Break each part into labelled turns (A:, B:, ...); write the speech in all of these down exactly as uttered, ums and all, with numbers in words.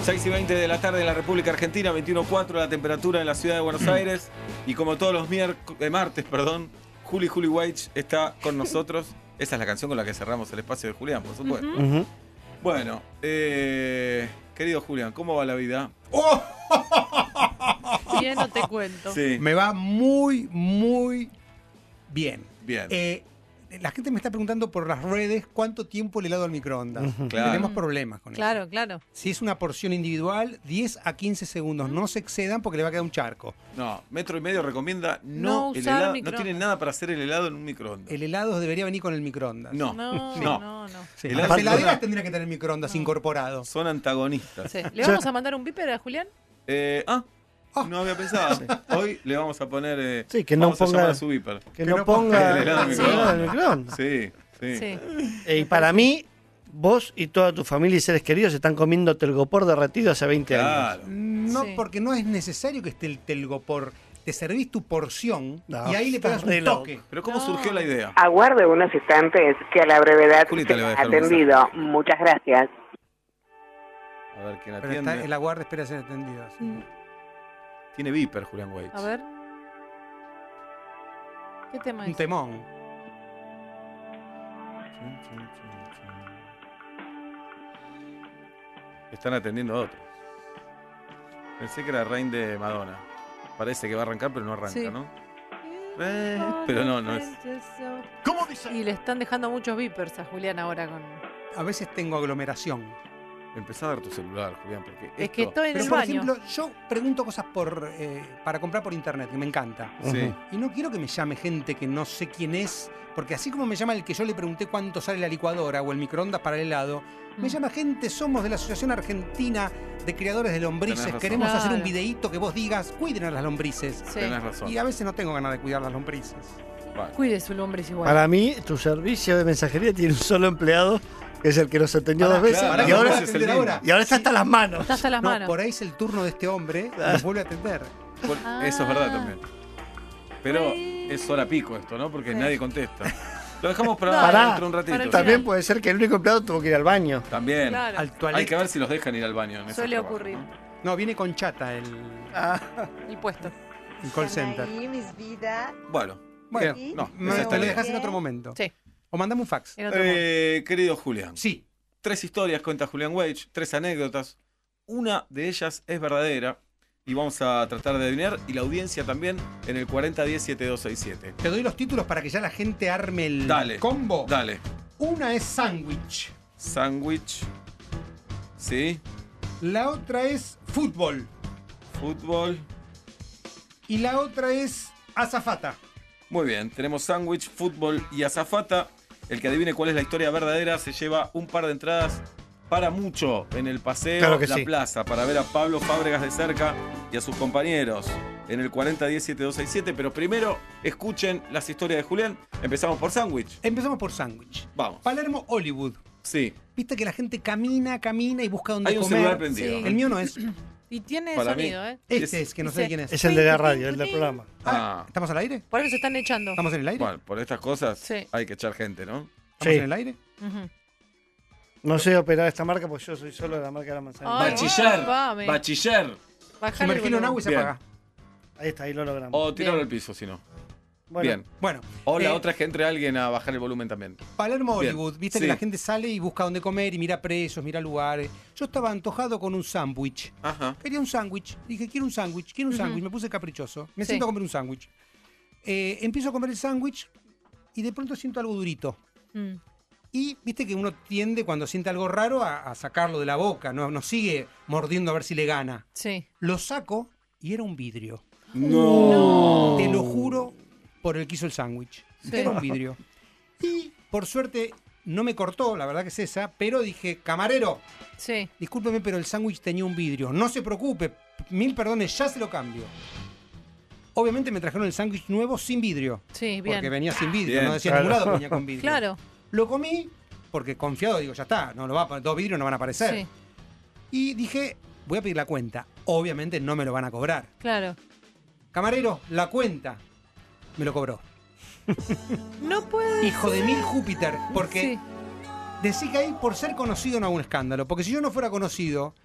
A: seis y veinte de la tarde en la República Argentina, veintiuno cuatro la temperatura en la ciudad de Buenos Aires. Y como todos los miérc- eh, martes, perdón, Juli Juli Weich está con nosotros. Esa es la canción con la que cerramos el espacio de Julián, por supuesto.
B: Uh-huh.
A: Uh-huh. Bueno, eh, querido Julián, ¿cómo va la vida?
C: ¡Oh!
B: Bien, no te cuento.
A: Sí.
C: Me va muy, muy bien.
A: Bien.
C: Eh, la gente me está preguntando por las redes cuánto tiempo el helado al microondas.
A: Uh-huh. Claro.
C: Tenemos problemas con
B: Claro,
C: eso.
B: claro.
C: Si es una porción individual, diez a quince segundos. No se excedan porque le va a quedar un charco.
A: No, Metro y Medio recomienda
B: No
A: no, el
B: usar
A: helado, no
B: microondas.
A: tiene nada para hacer el helado en un microondas.
C: El helado debería venir con el microondas.
A: No,
B: No,
A: no.
B: no, no.
C: Sí.
A: El
C: Las
A: helado-
C: heladeras tendrían que tener microondas incorporado.
A: Son antagonistas.
B: Sí. ¿Le vamos a mandar un viper a Julián?
A: Eh, ah,
C: Ah.
A: no había pensado. Hoy le vamos a poner. Eh,
D: Sí, que no
A: vamos a
D: ponga-
A: llamar a su viper.
D: Que,
C: Que
D: no,
C: no
D: ponga
A: ponga el helado en
D: el
A: microondas.
D: helado en el microondas.
A: Sí, sí.
B: Sí.
D: Eh, y para mí, vos y toda tu familia y seres queridos están comiendo telgopor derretido hace veinte años.
A: Claro.
C: No,
B: Sí.
C: porque no es necesario que esté el telgopor. Te servís tu porción
D: No,
C: y ahí le pegas
D: estás re
C: un
D: loco.
C: toque.
A: Pero ¿cómo
B: No.
A: surgió la idea?
E: Aguarde unos instantes que a la brevedad
A: Julita le va a
E: será
A: dejar un
E: atendido. Muchas gracias.
A: A ver quién
C: Pero
A: atiende.
C: está, el aguarde espera ser atendido. sí.
B: Mm.
A: Tiene viper, Julián Weich.
B: A ver. ¿Qué tema
C: Un
B: es?
C: temón.
A: Están atendiendo a otros. Pensé que era Rain de Madonna. Parece que va a arrancar, pero no arranca,
B: Sí.
A: ¿no? Eh, pero no, no es.
B: ¿Cómo dice? Y le están dejando muchos vipers a Julián ahora con.
C: A veces tengo aglomeración.
A: Empezá a dar tu celular, Julián, porque
B: Es que
A: esto-
B: estoy en
C: Pero
B: el
C: por
B: baño.
C: ejemplo, yo pregunto cosas por eh, para comprar por internet, que me encanta.
A: Sí.
C: Y no quiero que me llame gente que no sé quién es, porque así como me llama el que yo le pregunté cuánto sale la licuadora o el microondas para el helado, me
B: Mm.
C: llama gente, somos de la Asociación Argentina de Criadores de Lombrices,
A: Tenés razón.
C: queremos hacer un
B: Claro.
C: videíto que vos digas, cuiden a las lombrices.
B: Sí.
A: Tenés razón.
C: Y a veces no tengo ganas de cuidar las lombrices.
A: Vale.
B: Cuide su lombriz igual.
D: Para mí, tu servicio de mensajería tiene un solo empleado, que es el que nos atendió
C: Pará,
D: dos veces.
A: claro,
D: y,
A: pará,
D: ahora,
A: vos es el mismo.
D: y ahora está hasta las manos.
B: Está hasta las
C: No,
B: manos.
C: por ahí es el turno de este hombre y nos vuelve a atender.
A: Por-
B: Ah.
A: Eso es verdad también. Pero
B: Ay.
A: es hora pico esto, ¿no? Porque
B: Sí.
A: nadie contesta. Lo dejamos para
D: Pará.
A: dentro de un ratito.
B: Para el
D: También
B: final.
D: puede ser que el único empleado tuvo que ir al baño.
A: También.
B: Claro.
C: Al toilet.
A: Hay que ver si los dejan ir al baño. En esos
B: Suele
A: trabajos,
B: ocurrir.
A: ¿no?
C: No, viene con chata el,
B: El puesto.
C: el call center.
F: Ahí, mis vidas.
A: Bueno,
C: Bueno,
F: Sí.
A: no,
C: me,
A: esa
C: te
A: está
C: lo
A: bien.
C: dejas en otro momento.
B: Sí.
C: O mandame un fax.
B: En otro modo.
A: Eh, querido Julián,
C: Sí.
A: tres historias cuenta Julián Weich, tres anécdotas. Una de ellas es verdadera y vamos a tratar de adivinar. Y la audiencia también en el cuarenta diez setenta y dos sesenta y siete.
C: Te doy los títulos para que ya la gente arme el
A: Dale.
C: combo.
A: Dale.
C: Una es sándwich.
A: Sándwich. Sí.
C: La otra es fútbol.
A: Fútbol.
C: Y la otra es azafata.
A: Muy bien, tenemos sándwich, fútbol y azafata. El que adivine cuál es la historia verdadera se lleva un par de entradas para mucho en el paseo
D: Claro que
A: La
D: sí.
A: Plaza para ver a Pablo Fábregas de cerca y a sus compañeros en el cuarenta diez setenta y dos sesenta y siete. Pero primero escuchen las historias de Julián. Empezamos por sándwich.
C: Empezamos por sándwich.
A: Vamos.
C: Palermo, Hollywood.
A: Sí.
C: Viste que la gente camina, camina y busca dónde
A: Hay un
C: comer.
A: celular prendido.
B: Sí.
C: El mío no es.
B: Y tiene
A: Para
B: sonido,
A: mí-
B: ¿eh?
C: Este
A: Es-
C: es, que no
B: dice-
C: sé quién es.
D: Es el de la radio, el del programa.
C: Ah,
A: Ah.
C: ¿estamos al aire?
B: Por eso se están echando.
C: ¿Estamos en el aire?
A: Bueno, por estas cosas
B: Sí.
A: hay que echar gente, ¿no?
C: ¿Estamos
D: Sí.
C: en el aire?
B: Ujú.
D: No sé operar esta marca porque yo soy solo de la marca de la manzana.
B: Ay,
A: Bachiller.
B: vame.
A: Bachiller.
B: Bajale el
C: Sumergilo en
B: volumen.
C: agua y se
A: Bien.
C: apaga.
D: Ahí está, ahí lo logramos.
A: O tirarlo
B: Bien.
A: al piso, si no.
D: Bueno,
A: Bien.
C: Bueno,
A: O la
C: eh,
A: otra es que entre alguien a bajar el volumen también.
C: Palermo,
A: Bien.
C: Hollywood. Viste
A: Sí.
C: que la gente sale y busca dónde comer y mira precios, mira lugares. Yo estaba antojado con un sándwich.
A: Ajá.
C: Quería un sándwich. Dije, quiero un sándwich, quiero un
B: Ujú.
C: sándwich. Me puse caprichoso. Me
B: Sí.
C: siento a comer un sándwich. Eh, empiezo a comer el sándwich y de pronto siento algo durito.
B: Mm.
C: Y viste que uno tiende, cuando siente algo raro, a, a sacarlo de la boca. No, no sigue mordiendo a ver si le gana.
B: Sí.
C: Lo saco y era un vidrio.
A: No.
C: Te lo juro por el que hizo el sándwich.
B: Sí.
C: Era un vidrio. Y por suerte no me cortó, la verdad que es esa, pero dije, camarero,
B: Sí.
C: discúlpeme, pero el sándwich tenía un vidrio. No se preocupe, mil perdones, ya se lo cambio. Obviamente me trajeron el sándwich nuevo sin vidrio.
B: Sí, bien.
C: Porque venía sin vidrio,
A: Bien,
C: no decía
D: claro.
C: en ningún lado que venía con vidrio.
B: Claro.
C: Lo comí porque confiado digo, ya está, no lo va a, dos vidrios no van a aparecer.
B: Sí.
C: Y dije, voy a pedir la cuenta. Obviamente no me lo van a cobrar.
B: Claro.
C: Camarero, la cuenta. Me lo cobró.
B: No puede.
C: Hijo de mil Júpiter. Porque
B: Sí.
C: decí que ahí por ser conocido no hago un escándalo. Porque si yo no fuera conocido,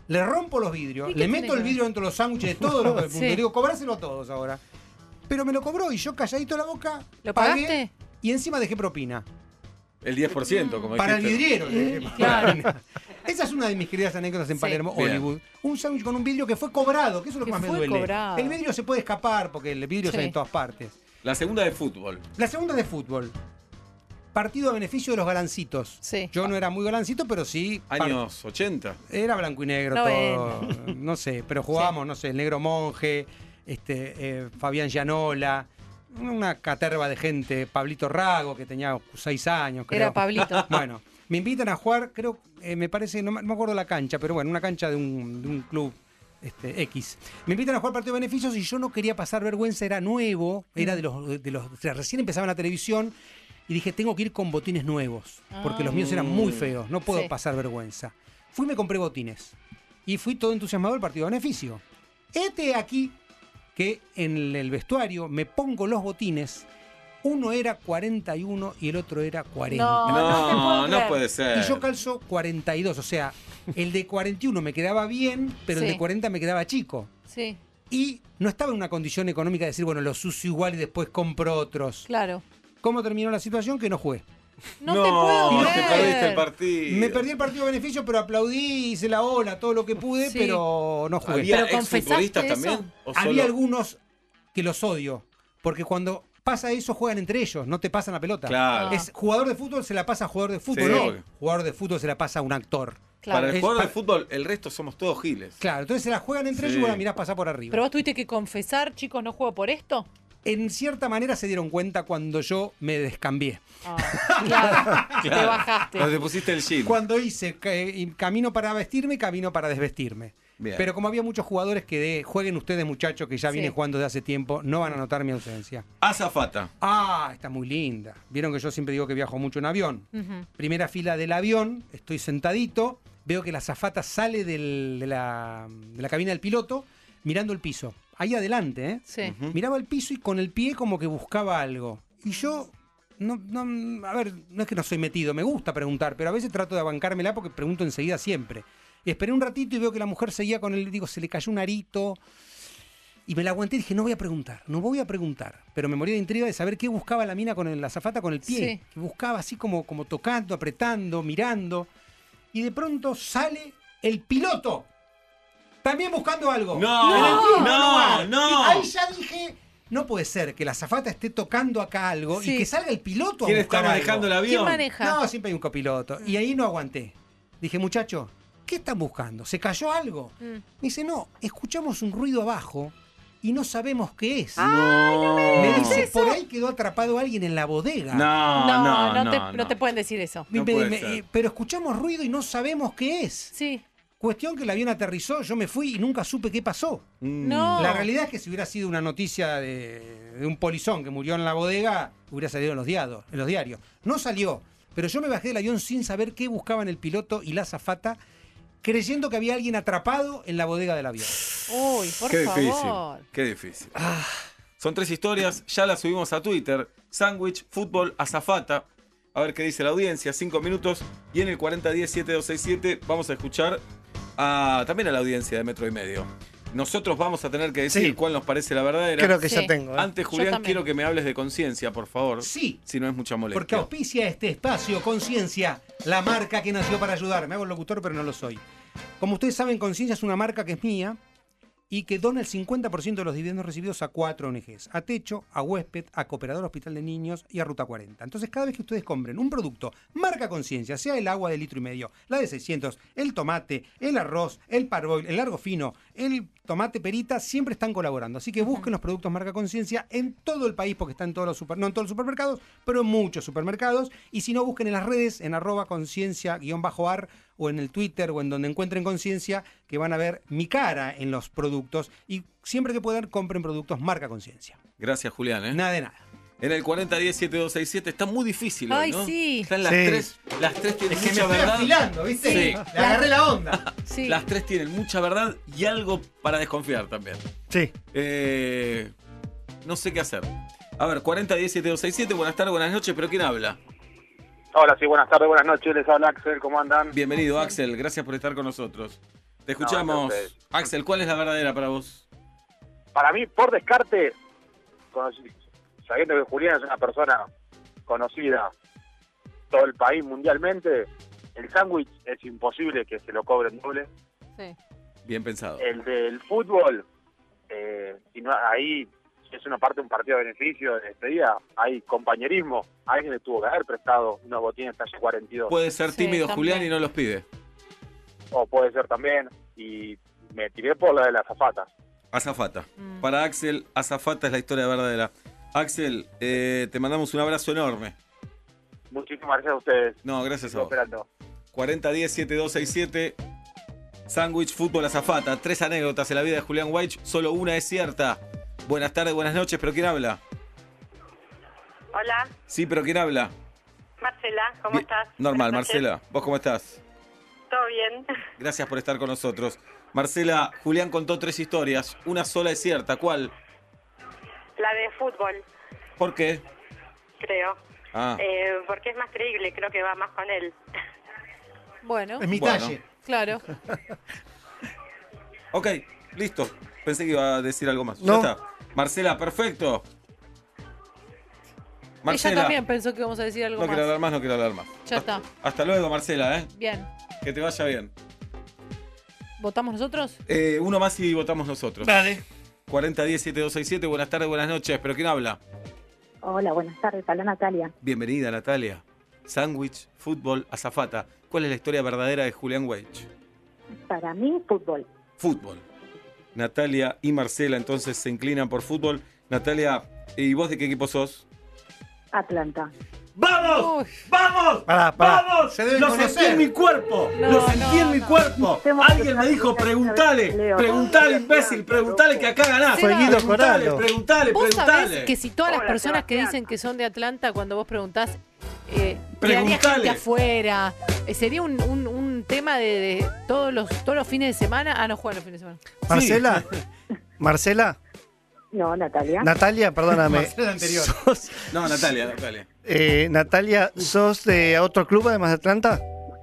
C: Le rompo los vidrios, le meto el vidrio dentro de los sándwiches de todos los puntos.
B: Sí.
C: Le digo, cobráselo a todos ahora. Pero me lo cobró y yo calladito la boca.
B: ¿Lo
C: pagué,
B: pagaste?
C: Y encima dejé propina.
A: El diez por ciento, como
C: Para el
A: dijiste.
C: vidriero. le dejé
B: Claro.
C: propina. Esa es una de mis queridas anécdotas en
B: Sí.
C: Palermo,
A: Bien.
C: Hollywood. Un sándwich con un vidrio que fue cobrado, que eso es lo que
B: Que
C: más me
B: fue
C: duele.
B: cobrado.
C: El vidrio se puede escapar porque el vidrio
B: Sí.
C: sale en todas partes.
A: La segunda de fútbol.
C: La segunda es de fútbol. Partido a beneficio de los galancitos.
B: Sí.
C: Yo no era muy galancito, pero sí.
A: Años ochenta.
C: Era blanco y negro
B: No,
C: todo. No sé, pero jugábamos, no sé, el Negro Monje, este, eh, Fabián Llanola, una caterva de gente, Pablito Rago, que tenía seis años, creo.
B: Era Pablito.
C: Bueno, me invitan a jugar, creo, eh, me parece, no, me no me acuerdo la cancha, pero bueno, una cancha de un, de un club este, X. Me invitan a jugar partido de beneficios y yo no quería pasar vergüenza, era nuevo, era de los, de los, o sea, recién empezaba la televisión. Y dije, tengo que ir con botines nuevos, porque los míos eran muy feos, no puedo
B: Sí.
C: pasar vergüenza. Fui y me compré botines. Y fui todo entusiasmado al partido de beneficio. Este aquí que en el vestuario me pongo los botines, uno era cuarenta y uno y el otro era cuarenta.
B: No, no te puedo
A: No, no
B: creer.
A: puede ser.
C: Y yo calzo cuarenta y dos, o sea, el de cuarenta y uno me quedaba bien, pero el
B: Sí.
C: de cuarenta me quedaba chico.
B: Sí,
C: Y no estaba en una condición económica de decir, bueno, los uso igual y después compro otros.
B: claro.
C: ¿Cómo terminó la situación? Que no jugué.
B: No, te puedo
A: no,
B: creer.
A: te perdiste el partido.
C: Me perdí el partido de beneficio, pero aplaudí, hice la ola, todo lo que pude,
B: Sí.
C: pero no jugué.
A: ¿Había
B: ¿Pero
A: exfutbolistas
B: confesaste eso?
A: también? ¿O
C: Había
A: solo-
C: algunos que los odio, porque cuando pasa eso juegan entre ellos, no te pasan la pelota.
A: Claro.
B: Ah.
C: Es jugador de fútbol se la pasa a jugador de fútbol,
A: Sí,
C: no.
A: obvio.
C: Jugador de fútbol se la pasa a un actor.
B: Claro.
A: Para el
C: Es
A: jugador de
C: para-
A: fútbol, el resto somos todos giles.
C: Claro, entonces se la juegan entre
A: Sí.
C: ellos y vos la mirás pasar por arriba.
B: Pero vos tuviste que confesar, chicos, no juego por esto.
C: En cierta manera se dieron cuenta cuando yo me descambié.
B: Ah, claro. Te bajaste.
A: Cuando te pusiste el jean.
C: Cuando hice ca- y camino para vestirme, camino para desvestirme.
A: Bien.
C: Pero como había muchos jugadores que de, jueguen ustedes, muchachos, que ya
B: Sí.
C: vienen jugando desde hace tiempo, no van a notar mi ausencia.
A: Azafata.
C: Ah, está muy linda. Vieron que yo siempre digo que viajo mucho en avión.
B: Ujú.
C: Primera fila del avión, estoy sentadito, veo que la azafata sale del- de, la, de la cabina del piloto mirando el piso. Ahí adelante, ¿eh?
B: Sí.
A: Ujú.
C: Miraba el piso y con el pie como que buscaba algo. Y yo, no, no, a ver, no es que no soy metido, me gusta preguntar, pero a veces trato de bancármela porque pregunto enseguida siempre. Y esperé un ratito y veo que la mujer seguía con el, digo, se le cayó un arito. Y me la aguanté y dije, no voy a preguntar, no voy a preguntar. Pero me moría de intriga de saber qué buscaba la mina con el- la azafata con el pie.
B: Sí.
C: Que buscaba así como, como tocando, apretando, mirando. Y de pronto sale el piloto. También buscando algo.
A: No,
C: En el mismo
A: no,
C: lugar.
A: no.
C: Y ahí ya dije, no puede ser que la azafata esté tocando acá algo
B: Sí.
C: y que salga el piloto a
A: ¿Quién está
C: buscar
A: manejando el
C: algo.
A: avión?
B: ¿Quién maneja?
C: No, siempre hay un copiloto. Y ahí no aguanté. Dije, muchacho, ¿qué están buscando? ¿Se cayó algo?
B: Mm.
C: Me dice, no, escuchamos un ruido abajo y no sabemos qué es.
A: No.
C: Me dice, por ahí quedó atrapado alguien en la bodega.
A: No,
B: No,
A: no,
B: no,
A: no,
B: te,
A: no.
B: no te pueden decir eso.
C: Me-
A: no
C: me-
A: puede
C: me-
A: ser.
C: eh, pero escuchamos ruido y no sabemos qué es.
B: Sí.
C: Cuestión que el avión aterrizó, yo me fui y nunca supe qué pasó.
A: Mm.
B: No.
C: La realidad es que si hubiera sido una noticia de, de un polizón que murió en la bodega, hubiera salido en los, diados, en los diarios. No salió, pero yo me bajé del avión sin saber qué buscaban el piloto y la azafata, creyendo que había alguien atrapado en la bodega del avión.
B: Uy, por
A: Qué difícil.
B: favor.
A: Qué difícil. Son tres historias, ya las subimos a Twitter. Sándwich, fútbol, azafata. A ver qué dice la audiencia, cinco minutos. Y en el cuarenta diez siete dos seis siete vamos a escuchar a, también a la audiencia de Metro y Medio. Nosotros vamos a tener que decir
D: Sí.
A: cuál nos parece la verdadera.
D: Creo que
B: Sí.
D: ya tengo. ¿eh?
A: Antes, Julián,
B: también.
A: quiero que me hables de conciencia, por favor.
C: Sí,
A: Si no es mucha molestia.
C: porque auspicia este espacio Conciencia, la marca que nació para ayudar. Me hago el locutor, pero no lo soy. Como ustedes saben, Conciencia es una marca que es mía y que dona el cincuenta por ciento de los dividendos recibidos a cuatro O N Ges, a Techo, a Huésped, a Cooperador Hospital de Niños y a Ruta cuarenta. Entonces, cada vez que ustedes compren un producto, marca Conciencia, sea el agua de litro y medio, la de seiscientos, el tomate, el arroz, el parboil, el largo fino, el tomate perita, siempre están colaborando. Así que busquen los productos marca Conciencia en todo el país, porque están en todos los super, no en todos los supermercados, pero en muchos supermercados. Y si no, busquen en las redes, en arroba conciencia guión bajo ar, o en el Twitter, o en donde encuentren Conciencia, que van a ver mi cara en los productos. Y siempre que puedan, compren productos marca Conciencia.
A: Gracias, Julián. ¿eh?
C: Nada de nada.
A: En el cuarenta diez siete dos seis siete está muy difícil hoy,
B: Ay,
A: ¿no?
B: sí.
A: Están las
D: Sí.
A: tres. Las tres tienen
C: Es que me
A: mucha
C: estoy
A: verdad.
C: afilando, ¿viste?
A: Sí.
C: Le agarré la onda.
B: Sí.
A: Las tres tienen mucha verdad y algo para desconfiar también.
D: Sí.
A: Eh, no sé qué hacer. A ver, cuarenta diez siete dos seis siete, buenas tardes, buenas noches, pero ¿quién habla?
F: Hola, sí, buenas tardes, buenas noches, les habla Axel, ¿cómo andan?
A: Bienvenido, Axel, gracias por estar con nosotros. Te escuchamos.
F: No, entonces,
A: Axel, ¿cuál es la verdadera para vos?
F: para mí, por descarte, conocí- sabiendo que Julián es una persona conocida todo el país mundialmente, el sándwich es imposible que se lo cobren doble.
B: Sí.
A: Bien pensado.
F: El del fútbol, eh, si no, ahí es una parte de un partido de beneficio de despedida, hay compañerismo, alguien le tuvo que haber prestado unos botines talla cuarenta y dos,
A: Puede ser
B: Sí,
A: tímido
B: también.
A: Julián y no los pide.
F: o puede ser también, y me tiré por la de las zapatas.
A: Azafata.
B: Mm.
A: Para Axel, Azafata es la historia verdadera. Axel, eh, te mandamos un abrazo enorme.
F: Muchísimas gracias a ustedes.
A: No, gracias a
F: Estoy
A: vos.
F: esperando.
A: cuarenta diez setenta y dos sesenta y siete. Sándwich, fútbol, azafata. Tres anécdotas en la vida de Julián Weich. Solo una es cierta. Buenas tardes, buenas noches, pero ¿quién habla?
G: Hola,
A: Sí, pero ¿quién habla?
G: Marcela, ¿cómo
A: Bien.
G: estás?
A: Normal,
G: Buenas noches.
A: Marcela. ¿Vos cómo estás?
G: ¿Todo bien?
A: Gracias por estar con nosotros. Marcela, Julián contó tres historias. Una sola es cierta. ¿Cuál?
G: La de fútbol,
A: ¿Por qué?
G: creo.
A: Ah,
G: Eh, porque es más creíble, creo que va más con él.
B: Bueno,
C: Es mi
A: Bueno.
C: talle.
B: claro.
A: ok, listo. Pensé que iba a decir algo más.
D: No.
A: Ya está. Marcela, perfecto.
B: Ella
A: Marcela,
B: también pensó que íbamos a decir algo
A: no quiero
B: más.
A: hablar más, no quiero hablar más.
B: Ya está.
A: Hasta luego, Marcela, ¿eh?
B: Bien.
A: Que te vaya bien.
B: ¿Votamos nosotros?
A: Eh, uno más y votamos nosotros.
D: Dale.
A: cuarenta diez setenta y dos sesenta y siete. Buenas tardes, buenas noches. ¿Pero quién habla?
E: Hola, buenas tardes. Habla Natalia.
A: Bienvenida, Natalia. Sándwich, fútbol, azafata. ¿Cuál es la historia verdadera de Julián Weich?
E: Para mí, fútbol.
A: Fútbol. Natalia y Marcela entonces se inclinan por fútbol. Natalia, ¿y vos de qué equipo sos?
E: Atlanta.
H: ¡Vamos!
B: Uy.
H: ¡Vamos!
D: Pará, pará.
H: ¡Vamos!
C: Se deben
H: ¡Lo
C: conocer.
H: sentí en mi cuerpo!
B: No,
H: ¡Lo sentí
B: no,
H: en mi
B: no.
H: cuerpo!
E: Hemos
H: Alguien me
E: empezado
H: dijo,
E: a
H: preguntale,
E: Leo.
H: preguntale, imbécil, preguntale que acá ganás.
B: Fue
D: Guido
H: Preguntale,
D: Coralo.
H: preguntale,
B: Vos sabés
H: preguntale.
B: que si todas las
G: Hola,
B: personas que
G: Sebastián.
B: dicen que son de Atlanta, cuando vos preguntás, eh,
H: Preguntale.
B: quedaría gente afuera, eh, sería un, un- un tema de, de todos los todos los fines de semana. Ah, no juegan los fines de semana.
D: Marcela, Marcela,
E: No, Natalia.
D: Natalia, perdóname.
C: Marcela anterior.
D: ¿Sos,
A: No, Natalia, Natalia.
D: eh, Natalia, ¿sos de otro club además de Atlanta?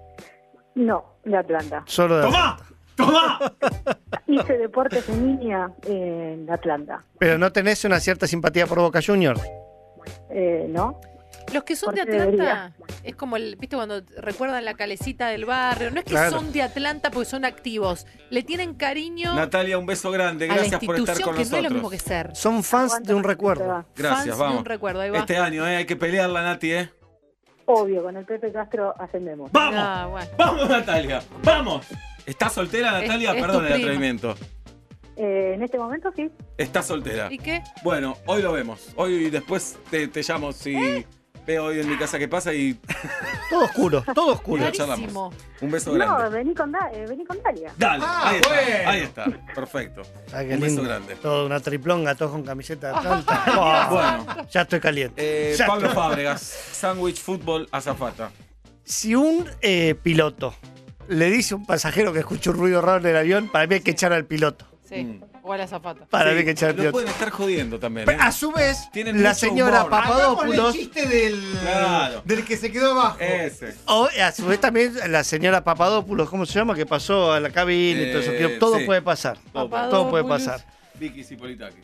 E: No, de Atlanta.
D: Solo de
H: ¡Tomá! ¡Tomá!
E: Hice deportes de niña en Atlanta.
D: Pero no tenés una cierta simpatía por Boca Juniors.
E: Eh, ¿No?
B: Los que son de
E: Porque
B: Atlanta, es como, el, ¿viste cuando recuerdan la calecita del barrio? No es que
D: Claro.
B: son de Atlanta porque son activos. Le tienen cariño
A: Natalia, un beso grande.
B: a la
A: Gracias por estar
B: institución,
A: con
B: que no es lo mismo
A: nosotros.
B: que ser.
D: Son fans
E: Aguanta,
D: de un
E: Marcela.
D: recuerdo.
A: Gracias,
B: Fans
A: vamos.
B: de un recuerdo, ahí va.
A: Este año, ¿eh? Hay que pelearla, Nati, ¿eh?
E: Obvio, con el Pepe Castro ascendemos.
H: ¡Vamos!
B: Ah, bueno.
H: ¡Vamos, Natalia! ¡Vamos!
A: ¿Estás soltera, Natalia?
B: Es- es
A: Perdón
B: tu
A: el
B: prima.
A: atrevimiento.
E: Eh, en este momento sí.
A: Estás soltera.
B: ¿Y qué?
A: Bueno, hoy lo vemos. Hoy después te, te llamo si
B: ¿Eh?
A: veo hoy en mi casa qué pasa y
D: Todo oscuro, todo oscuro.
A: lo charlamos.
B: Clarísimo.
A: Un beso
E: No,
A: grande.
E: vení con, Da- eh, vení con Dalia.
A: Dale,
C: Ah,
A: ahí está,
C: bueno.
A: ahí está. Perfecto.
D: Ah, qué
A: Un beso
D: lindo.
A: grande.
D: Todo una triplonga, todos con camiseta de Atlanta. Oh,
A: Bueno,
D: ya estoy caliente.
A: eh,
D: Ya
A: Pablo
D: estoy-
A: Fábregas, sándwich, fútbol, azafata.
D: Si un eh, piloto le dice a un pasajero que escucha un ruido raro en el avión, para mí hay que echar al piloto.
B: Sí,
A: Mm.
B: o a la zapata.
D: Para
A: Sí,
D: mí hay que echar al
A: lo
D: piloto.
A: pueden estar jodiendo también.
D: Pero,
A: ¿eh?
D: a su vez,
A: Tienen
D: la
A: mucho
D: señora
A: humor.
C: Hagámosle el
D: Papadopoulos,
C: chiste del,
A: Claro.
C: del que se quedó abajo.
A: Ese.
D: o a su vez también la señora Papadopoulos, ¿cómo se llama? Que pasó a la cabina y todo eso.
A: Eh,
D: que todo
A: sí.
D: puede pasar. Todo, todo puede pasar.
A: Vicky Cipolitakis.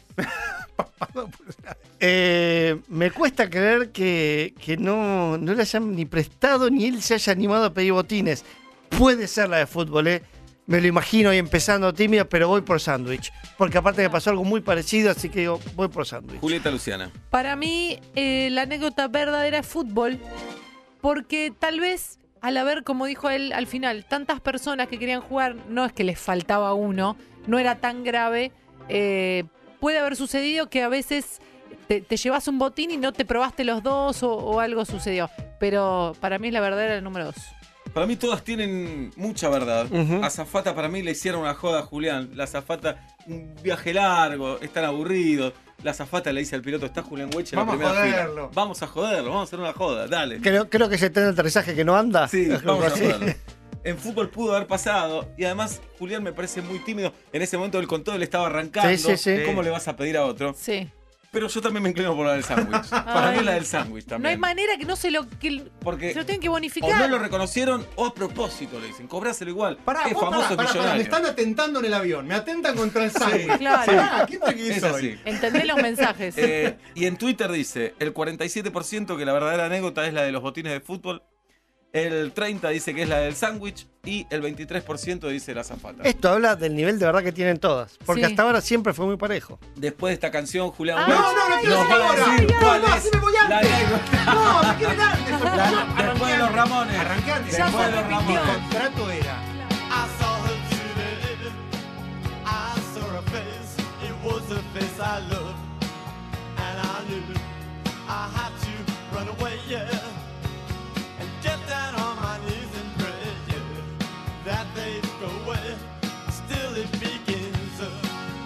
D: Eh, me cuesta creer que, que no, no le hayan ni prestado ni él se haya animado a pedir botines. Puede ser la de fútbol, ¿eh? Me lo imagino ahí empezando tímido, pero voy por sándwich. Porque aparte me pasó algo muy parecido, así que digo, voy por sándwich.
A: Julieta Luciana.
B: Para mí, eh, la anécdota verdadera es fútbol, porque tal vez al haber, como dijo él al final, tantas personas que querían jugar, no es que les faltaba uno, no era tan grave, eh, puede haber sucedido que a veces te, te llevas un botín y no te probaste los dos o, o algo sucedió, pero para mí es la verdadera el número dos.
A: Para mí todas tienen mucha verdad.
D: Ujú.
A: Azafata para mí le hicieron una joda a Julián. La azafata, un viaje largo, están aburridos. La azafata le dice al piloto, está Julián Weich en la
C: Vamos a
A: primera fila.
C: joderlo.
A: Vamos a joderlo, vamos a hacer una joda, dale.
D: Creo, creo que ese tren de aterrizaje que no anda.
A: Sí,
D: Algo
A: vamos a
D: así.
A: joderlo. En fútbol pudo haber pasado y además Julián me parece muy tímido. En ese momento el control le estaba arrancando.
D: Sí, sí, sí.
A: ¿Cómo le vas a pedir a otro?
B: Sí.
A: Pero yo también me inclino por la del sándwich. Para mí es la del sándwich
B: No hay
A: también.
B: manera que no se lo, que
A: Porque
B: se lo tienen que
A: o
B: bonificar.
A: no lo reconocieron o a propósito le dicen, cobráselo igual.
C: Pará,
A: Qué
C: vos,
A: famoso
C: pará, pará, pará,
A: millonario.
C: me están atentando en el avión, me atentan contra el sándwich.
B: Claro.
C: Pará, ¿quién te
A: Es
C: quiso
A: así.
B: Entendés los mensajes.
A: Eh, y en Twitter dice el cuarenta y siete por ciento que la verdadera anécdota es la de los botines de fútbol, el treinta por ciento dice que es la del sándwich y el veintitrés por ciento dice la azafata.
D: Esto habla del nivel de verdad que tienen todas. Porque
B: Sí.
D: hasta ahora siempre fue muy parejo.
A: Después de esta canción, Julián
B: Ah,
A: Weich
C: No, no, no quiero
A: nos
C: decir
A: va a
C: ahora.
A: decir
C: No,
A: cuál
C: no,
A: es
C: así me voy
A: la
C: antes.
A: anécdota.
C: No, me quieren antes. porque
A: La-
C: yo
A: después
C: arranqué
A: de los
C: antes.
A: Ramones.
C: Arranqué antes.
B: Ya
C: Después
B: se
C: de los
B: repitió.
C: Ramones. El contrato era.
I: I saw her today. I saw her face. It was a face I loved. And I knew I had to run away, yeah. And get down on my knees and pray, yeah. That they'd go away. Still it begins. Uh,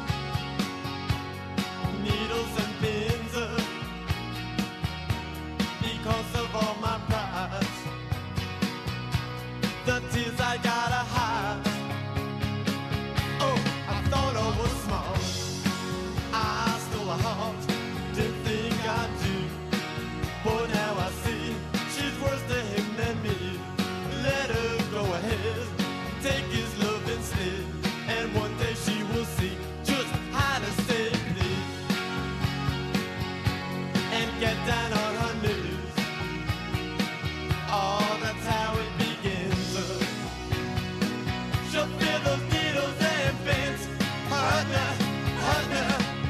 I: needles and pins. Uh, because of all my pride. The tears I gotta hide. Oh, I thought I was smart. I stole a heart. Didn't think I do. But now I see she's worse to him than me. Let her go ahead. Take his love instead. And one day she will see just how to save me. And get down on her knees. Oh, that's how it begins. She'll feel those needles and pins. Hurt me, hurt me.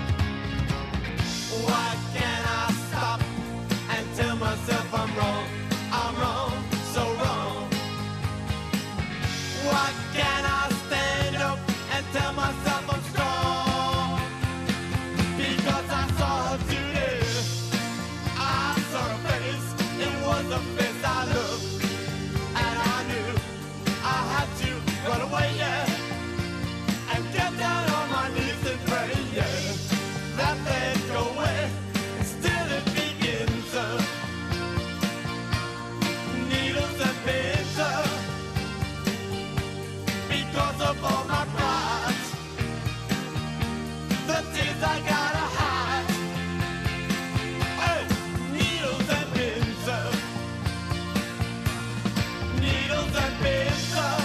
I: Why can't I stop and tell myself I'm wrong? I'm wrong, so wrong. Why can't I stand up and tell myself I'm strong? Because I saw her today. I saw her face. It was a face I loved. And I knew I had to run away, yeah. And get down on my knees and pray, yeah. That they'd go away. Still it begins. Uh, needles and pins. Uh, because of all my pride. The tears I gotta hide. Hey, needles and pins. Uh, needles and pins. Uh,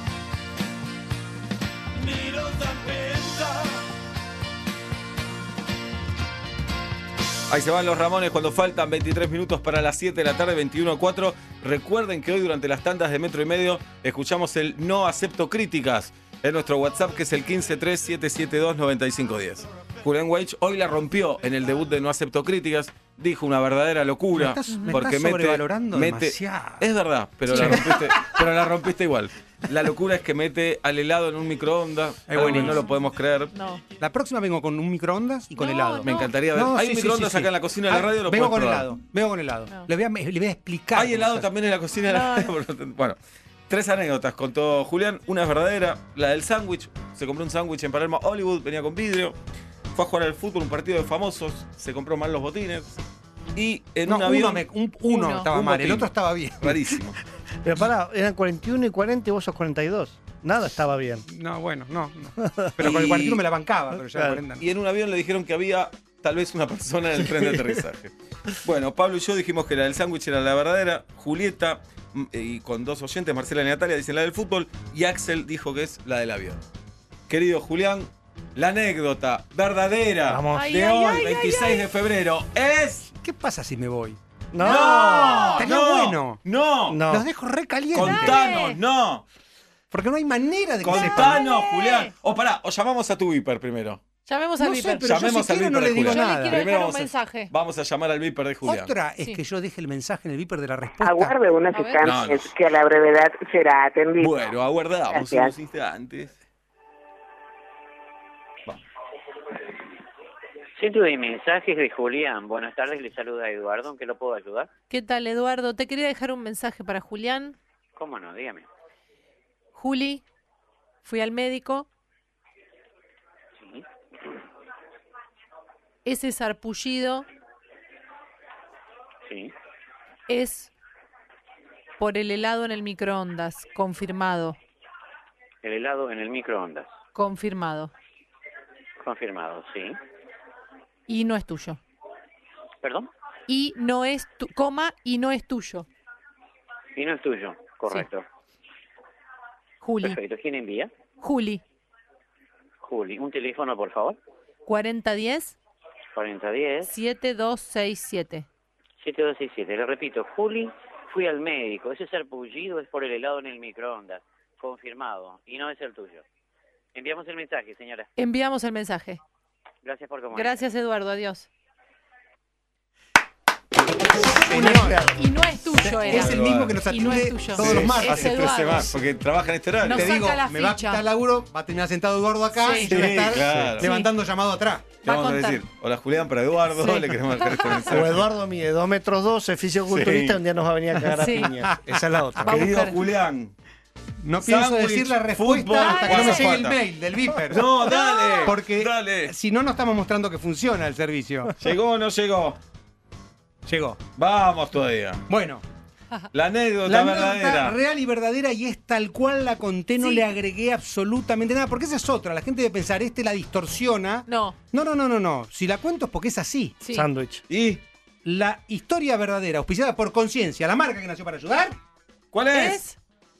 I: needles and pins. Uh,
A: Ahí se van los Ramones cuando faltan veintitrés minutos para las siete de la tarde, veintiuno a cuatro. Recuerden que hoy durante las tandas de metro y medio escuchamos el No Acepto Críticas en nuestro WhatsApp, que es el uno cinco tres siete siete dos nueve cinco uno cero. Julián Weich hoy la rompió en el debut de No Acepto Críticas. Dijo una verdadera locura.
C: Me estás- me
A: porque
C: estás
A: mete,
C: sobrevalorando
A: mete-
C: demasiado.
A: Es verdad, pero la, rompiste, pero la rompiste igual. La locura es que mete al helado en un microondas.
C: Es
A: Algo que
C: buenísimo.
A: no lo podemos creer.
B: No.
C: La próxima vengo con un microondas y con
B: No,
C: helado.
A: Me encantaría ver.
C: No,
A: Hay
C: sí,
A: un
C: sí,
A: microondas
C: sí, sí.
A: acá en la cocina de la
C: Ah,
A: radio. Lo
C: vengo
A: puedes
C: con
A: probar.
C: helado. Vengo con helado.
B: No.
C: Le voy, a, le voy a explicar.
A: Hay
C: cómo
A: helado
C: se hace.
A: también en la cocina de la
B: No.
A: radio. Bueno, tres anécdotas contó Julián. Una es verdadera, la del sándwich. Se compró un sándwich en Palermo, Hollywood, venía con vidrio. Fue a jugar al fútbol, un partido de famosos. Se compró mal los botines. Y en
C: No,
A: un
C: uno,
A: avión.
C: me- un- uno
B: Uno.
C: estaba
A: Un
C: mal, el
A: botín.
C: otro estaba bien.
A: Rarísimo.
D: Pero pará, eran cuarenta y uno y cuarenta y vos sos cuarenta y dos. Nada estaba bien.
C: No, bueno, no. no. Pero con el cuarenta y uno me la bancaba, pero ya
D: Claro.
C: el cuarenta no.
A: Y en un avión le dijeron que había tal vez una persona en el tren de aterrizaje. Bueno, Pablo y yo dijimos que la del sándwich era la verdadera. Julieta, mm, y con dos oyentes, Marcela y Natalia, dicen la del fútbol. Y Axel dijo que es la del avión. Querido Julián, la anécdota verdadera
D: Vamos.
B: Ay,
A: de
B: ay,
A: hoy,
B: ay, ay,
A: veintiséis de febrero, es...
C: ¿Qué pasa si me voy?
D: No.
A: ¡No!
C: Estaría
A: ¡No!
C: bueno.
A: ¡No!
D: No.
C: Los dejo recalientes.
A: ¡Contanos! ¡No!
C: Porque no hay manera de que sepan.
A: ¡Contanos,
B: Dale.
A: Julián! O pará, o llamamos a tu viper primero.
B: Llamemos al
C: No sé,
B: Viper.
C: pero yo
A: Llamemos
C: si
A: al
C: quiero
A: viper
C: no
A: de
C: le digo
A: Julián.
B: Yo le
C: nada.
B: quiero dejar
A: Primero
B: un
A: vamos a-
B: mensaje.
A: Vamos a llamar al viper de Julián.
C: Otra es
B: Sí.
C: que yo deje el mensaje en el viper de la respuesta.
E: Aguarde unos
B: A ver.
E: instantes
A: No, no.
E: que a la brevedad será atendido.
A: Bueno, aguardamos
E: Gracias.
A: unos instantes.
J: Centro de mensajes de Julián. Buenas tardes, le saluda Eduardo. ¿En qué lo puedo ayudar?
B: ¿Qué tal, Eduardo? Te quería dejar un mensaje para Julián.
J: ¿Cómo no? Dígame.
B: Juli, fui al médico.
J: Sí.
B: Ese sarpullido
J: Sí.
B: es por el helado en el microondas. Confirmado.
J: El helado en el microondas.
B: Confirmado.
J: Confirmado, sí.
B: y no es tuyo.
J: ¿Perdón?
B: Y no es tu, coma, y no es tuyo.
J: Y no es tuyo, correcto.
B: Juli.
J: Perfecto. ¿Quién envía?
B: Juli.
J: Juli. Un teléfono, por favor.
B: cuarenta diez
J: cuarenta diez
B: siete dos seis siete.
J: siete dos seis siete. Le repito, Juli, fui al médico. Ese sarpullido es por el helado en el microondas. Confirmado. Y no es el tuyo. Enviamos el mensaje, señora.
B: Enviamos el mensaje.
J: Gracias por comunicar.
B: Gracias, Eduardo. Adiós.
C: Señor.
B: Y no es tuyo, era.
C: Es el mismo que nos
B: Y no es
C: atiende
B: tuyo.
C: todos los martes.
B: Es Eduardo.
A: Porque trabaja en este horario.
B: Nos
C: Te
B: saca
C: digo,
B: la
C: me va a
B: ficha.
C: quitar el laburo, va a terminar sentado Eduardo acá
B: Sí.
C: y yo voy a
A: Sí,
C: estar
A: claro.
C: levantando llamado atrás.
A: Le vamos a,
B: Va a contar.
A: decir, hola Julián, para Eduardo,
B: Sí.
A: le queremos dejar este mensaje.
D: O Eduardo mide dos metros dos, es fisioculturista,
A: Sí.
D: un día nos va a venir a cagar
B: Sí.
D: a piña. Esa es la otra.
B: Va a
A: Querido
B: buscar.
A: Julián.
C: No pienso
A: Sándwich,
C: decir la
A: fútbol,
C: respuesta hasta que no me
A: dale.
C: llegue el mail del Viper.
A: No, dale.
C: Porque
A: Dale.
C: si no, no estamos mostrando que funciona el servicio.
A: ¿Llegó o no llegó?
C: Llegó.
A: Vamos todavía.
C: Bueno,
A: La anécdota
C: la
A: verdadera.
C: anécdota real y verdadera y es tal cual la conté, no
B: Sí.
C: le agregué absolutamente nada. Porque esa es otra. La gente debe pensar, este la distorsiona.
B: No.
C: No, no, no, no, no. Si la cuento es porque es así.
B: Sí.
D: Sándwich.
A: ¿Y
C: La historia verdadera, auspiciada por Conciencia, la marca que nació para ayudar,
A: cuál es?
B: Es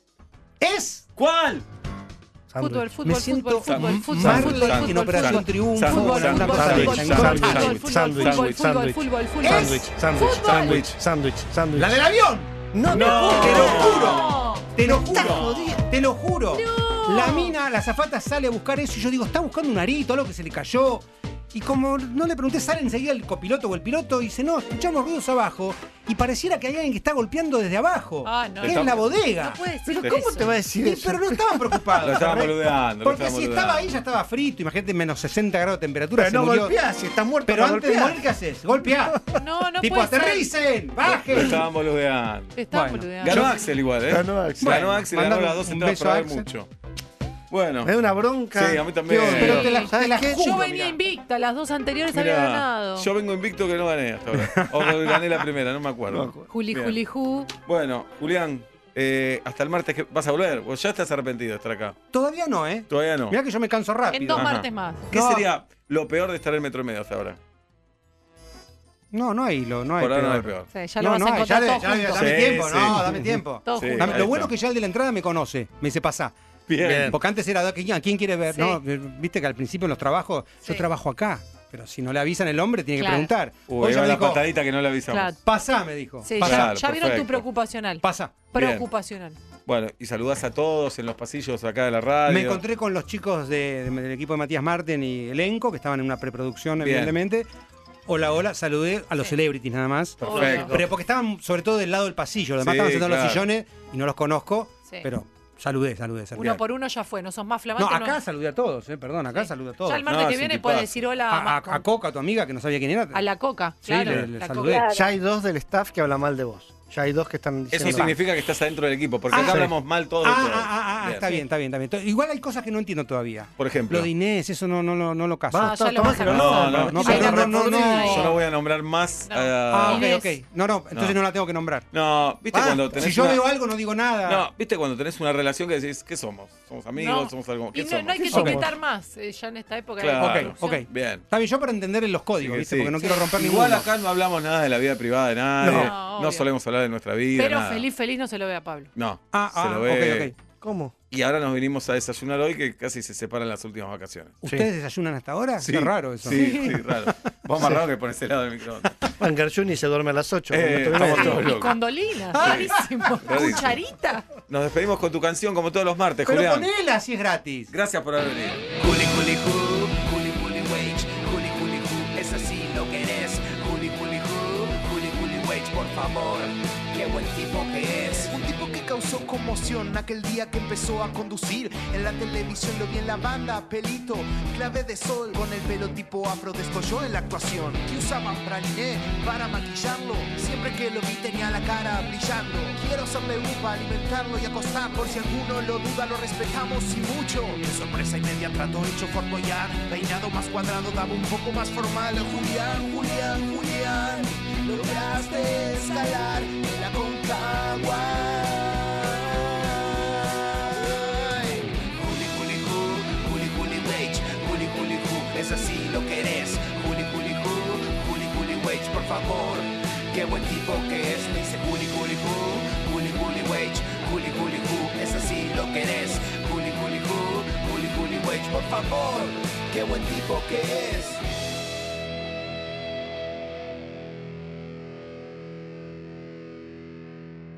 C: es
A: ¿Cuál?
B: fútbol,
D: Sándwich.
B: fútbol,
C: Me
B: fútbol,
C: siento
B: fútbol,
A: Sándwich.
B: fútbol,
A: Sándwich.
B: fútbol,
C: en
B: fútbol,
C: Operación
B: fútbol.
C: Triunfo.
A: Sándwich.
B: Fútbol,
C: una
B: fútbol,
C: cosa
B: fútbol,
C: de-
B: fútbol,
D: Sándwich.
B: fútbol, fútbol,
D: Sándwich.
B: fútbol, fútbol,
D: Sándwich.
B: fútbol, fútbol.
D: Sándwich. Sándwich.
B: Fútbol.
D: Sándwich. Sándwich. Sándwich.
C: ¡La del avión!
D: No,
A: No.
C: Te lo juro,
B: No.
C: te lo juro, te lo juro. La mina, la azafata sale a buscar eso y yo digo, está buscando un arito, algo que se le cayó. Y como no le pregunté, sale enseguida el copiloto o el piloto y dice, no, escuchamos ruidos abajo y pareciera que hay alguien que está golpeando desde abajo.
B: Ah, no.
C: que es la bodega.
B: No puede decir
C: Pero
B: eso.
D: ¿Cómo te va a decir
C: Sí,
D: eso?
C: pero no estaban preocupados.
A: Lo estaban
C: ¿sabes?
A: boludeando, lo
C: Porque
A: estaban
C: si estaba
A: boludeando.
C: ahí ya estaba frito, imagínate menos sesenta grados de temperatura.
D: Pero
C: se
D: no
C: murió.
D: golpeás, si estás muerto.
C: Pero
D: no
C: antes de
D: golpeás.
C: morir, ¿qué haces? Golpeá.
B: No, no
C: tipo,
B: puede ser.
C: aterricen,
A: Lo
C: bajen.
A: estaban boludeando.
B: Te estaban
C: Bueno,
B: boludeando.
A: Ganó Axel igual, ¿eh?
D: Ganó Axel.
A: Ganó
C: Bueno,
A: Axel, ganó
C: mandale
A: las dos
C: un
A: entradas
C: beso
A: para
C: a
A: ver
C: Axel.
A: mucho. Bueno.
D: Me da una bronca.
A: Sí, a mí también.
D: Dios,
C: Pero te la,
D: ¿sabes
C: te la
D: qué?
C: juro,
B: Yo venía
C: mirá.
B: invicta, las dos anteriores
A: Mirá,
B: había ganado.
A: yo vengo invicto que no gané hasta ahora. O que gané la primera, no me acuerdo.
B: Juli,
A: Bien.
B: Juli, Ju.
A: Bueno, Julián, eh, hasta el martes que vas a volver. Vos ya estás arrepentido de estar acá.
C: Todavía no, ¿eh?
A: Todavía no.
C: Mirá que yo me canso rápido.
B: En dos
A: Ajá.
B: martes más.
A: ¿Qué
C: No.
A: sería lo peor de estar en Metro Medio hasta ahora?
C: No, no hay lo, no hay
A: Por ahora no hay
C: peor.
A: peor.
B: Sí, ya
C: No,
B: lo vas
C: no
B: a
C: hay,
B: encontrar
C: ya
B: todo
C: le- ya le-
B: junto.
C: dame
A: Sí,
C: tiempo,
A: sí.
C: no, dame tiempo.
B: Todo
A: Sí.
B: junto.
C: Dame-
A: ahí
C: lo bueno
A: está.
C: que ya el de la entrada me conoce, me dice pasá.
A: Bien.
C: Porque antes era, ¿quién, ¿quién quiere ver?
B: Sí.
C: No, viste que al principio en los trabajos, yo
B: Sí.
C: trabajo acá. Pero si no le avisan el hombre, tiene que
B: Claro.
C: preguntar.
A: Uy,
C: Hoy ya
A: ahí va
C: me
A: la
C: dijo,
A: patadita que no le avisamos.
B: Claro.
C: pasá, me dijo.
B: Sí,
C: pasá,
B: ya,
A: Claro,
B: ya vieron tu
A: perfecto.
B: preocupacional.
C: pasá.
B: Preocupacional.
A: Bueno, y saludás a todos en los pasillos acá de la radio.
C: Me encontré con los chicos de- de- del equipo de Matías Marten y elenco, que estaban en una preproducción,
A: Bien.
C: evidentemente. Hola, hola, saludé a los
B: Sí.
C: celebrities nada más.
A: Perfecto.
C: Pero porque estaban sobre todo del lado del pasillo, los demás
A: Sí,
C: estaban sentados en los
A: claro.
C: sillones y no los conozco,
B: Sí.
C: pero saludé, saludé, saludé.
B: Uno por uno ya fue, no sos más
C: No,
B: flamante.
C: acá saludé a todos, eh, perdón, acá
B: Sí.
C: saludé a todos.
B: Ya el martes
A: No,
B: que
A: es un
B: viene
A: tipazo.
B: puedes decir hola
C: A, a-
B: más con-
C: a Coca, tu amiga, que no sabía quién era.
B: a la Coca.
C: Sí,
B: Claro,
C: le- le
B: la
C: saludé.
B: Coca.
D: Ya hay dos del staff que hablan mal de vos. Ya hay dos que están
A: Eso
D: diciendo.
A: significa que estás adentro del equipo, porque
C: Ah,
A: acá
C: sí.
A: hablamos mal todos de
C: Ah,
A: todos.
C: ah, ah, ah, está bien, está bien, está bien. Entonces, igual hay cosas que no entiendo todavía.
A: Por ejemplo.
C: Lo de Inés, eso no, no, no, no lo caso.
B: Ah,
D: Basta,
B: ya lo
D: tomá
B: vas a
D: que lo
B: conocer.
A: No, no,
C: no,
A: no,
C: perdón,
A: no,
C: no, no, no.
A: Yo no voy a nombrar más.
B: No.
C: Ah,
A: a-
C: ok,
B: Inés.
C: ok. No, no, entonces
A: No.
C: no la tengo que nombrar.
A: No, viste
C: Ah,
A: cuando tenés
C: si yo
A: una-
C: veo algo, no digo nada.
A: No, viste cuando tenés una relación que decís, ¿qué somos? ¿Somos amigos?
B: No.
A: ¿Somos algo? ¿Qué
B: Y no,
A: somos?
B: no hay que
C: ¿Qué somos?
B: etiquetar más. eh, ya en esta época.
A: Claro.
B: hay
C: Ok, ok.
A: Bien.
C: Está bien, yo para entender en los códigos,
A: Sí,
C: ¿viste?
A: sí.
C: Porque no quiero romper
A: Igual
C: ninguno.
A: acá no hablamos nada de la vida privada de nadie.
B: No,
A: No,
B: obvio.
A: solemos hablar de nuestra vida.
B: Pero
A: nada.
B: feliz, feliz no se lo ve a Pablo.
A: No,
C: Ah,
A: se
C: ah,
A: lo ve.
C: ok, ok.
D: ¿Cómo?
A: Y ahora nos vinimos a desayunar hoy que casi se separan las últimas vacaciones.
C: ¿Ustedes desayunan hasta ahora?
A: Sí,
C: Qué raro eso.
A: Sí, sí, raro. Vos más raro que pones helado en el microondas.
D: Banker Juni se duerme a las ocho.
A: Eh,
D: No tuvimos
A: ah,
D: todo.
A: sí.
B: Y
A: loco.
B: con Dolina. Rarísimo.
A: Rarísimo.
B: Cucharita.
A: Nos despedimos con tu canción como todos los martes,
C: Pero
A: Julián.
C: ponela si es gratis.
A: Gracias por haber venido.
I: Juli, Juli, Ju, Juli, Juli, Wage, Juli, Juli, Ju, es así lo que eres. Juli, Juli, Ju, Juli, Juli, Wage, por favor, qué buen tipo que es.
K: Un tipo que causó conmoción aquel día que empezó a conducir. En la televisión lo vi en la banda, pelito, clave de sol. Con el pelo tipo afro descolló en la actuación. Que usaban praliné para maquillarlo. Siempre que lo vi tenía la cara brillando. Quiero hacerle uva, alimentarlo y acostar. Por si alguno lo duda, lo respetamos y mucho. De sorpresa y media trató hecho Fort Boyard. Peinado más cuadrado, daba un poco más formal. Julián, Julián, Julián, lograste escalar el Aconcagua.
I: Juli, Juli, Ju, Juli, Juli, Wage, Juli, Juli, Ju, es así lo que eres. Juli, Juli, Ju,
K: qué buen tipo que es. Me dice Juli, Juli, Ju, Juli, Juli, Wage, Juli, Juli, Ju, es así lo que eres. Juli, Juli, Ju, Juli, Juli, Wage, por favor, qué buen tipo que es.